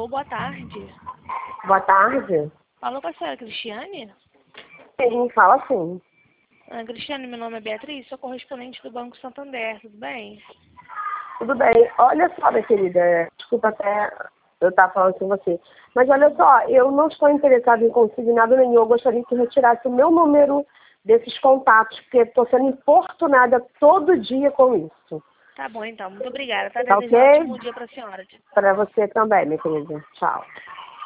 Alô, boa tarde. Boa tarde. Alô, com a senhora Cristiane? Sim, fala sim. Cristiane, meu nome é Beatriz, sou correspondente do Banco Santander, tudo bem? Tudo bem. Olha só, minha querida, desculpa até eu estar falando com você. Mas olha só, eu não estou interessada em consignado nenhum. Eu gostaria que retirasse o meu número desses contatos, porque estou sendo importunada todo dia com isso. Tá bom, então. Muito obrigada. Tá Tá desejando um ok? ótimo dia para a senhora. Para você também, minha querida. Tchau.